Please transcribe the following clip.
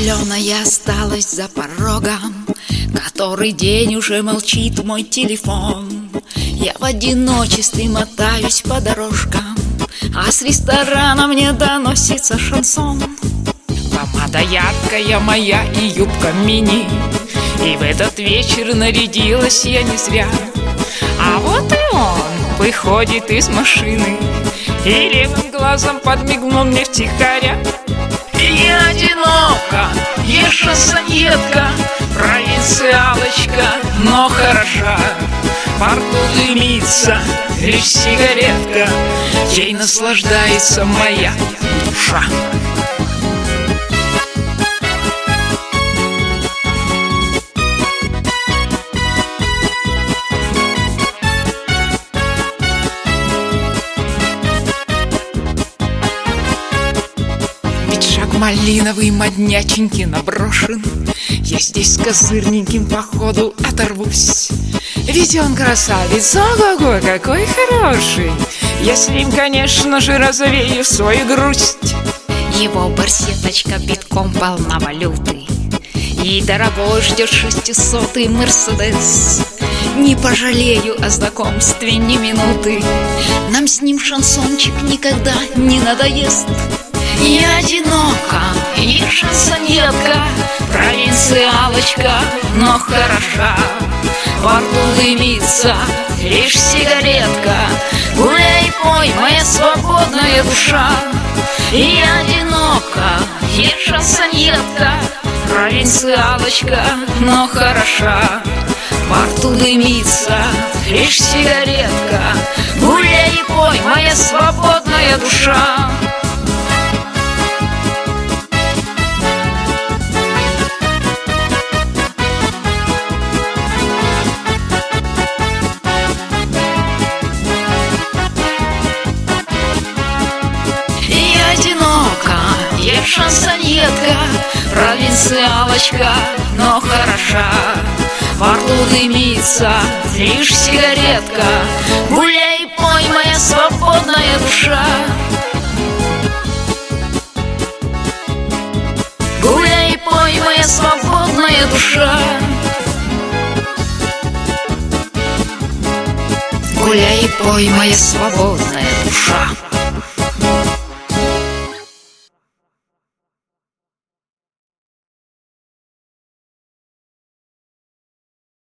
Зеленая осталась за порогом, который день уже молчит мой телефон. Я в одиночестве мотаюсь по дорожкам, а с ресторана мне доносится шансон. Помада яркая моя и юбка мини, и в этот вечер нарядилась я не зря. А вот и он выходит из машины и левым глазом подмигнул мне втихаря. Я одинока, я шансоньетка, провинциалочка, но хороша. Во рту дымится лишь сигаретка, ей наслаждается моя душа. Пиджак малиновый, модняченький наброшен, я здесь с козырненьким походу оторвусь. Ведь он красавец, ого-го, какой хороший. Я с ним, конечно же, развею свою грусть. Его барсеточка битком полна валюты, и дорогой ждет 600-й Мерседес. Не пожалею о знакомстве ни минуты, нам с ним шансончик никогда не надоест. Я одинока, я шансоньетка, провинциалочка, но хороша. Во рту дымится лишь сигаретка, гуляй и пой, моя свободная душа. Я одинока, я шансоньетка, провинциалочка, но хороша. Во рту дымится лишь сигаретка, гуляй и пой, моя свободная душа. Я шансоньетка, провинциалочка, но хороша. Во рту дымится лишь сигаретка, гуляй и пой, моя свободная душа. Гуляй и пой, моя свободная душа. Гуляй и пой, моя свободная душа.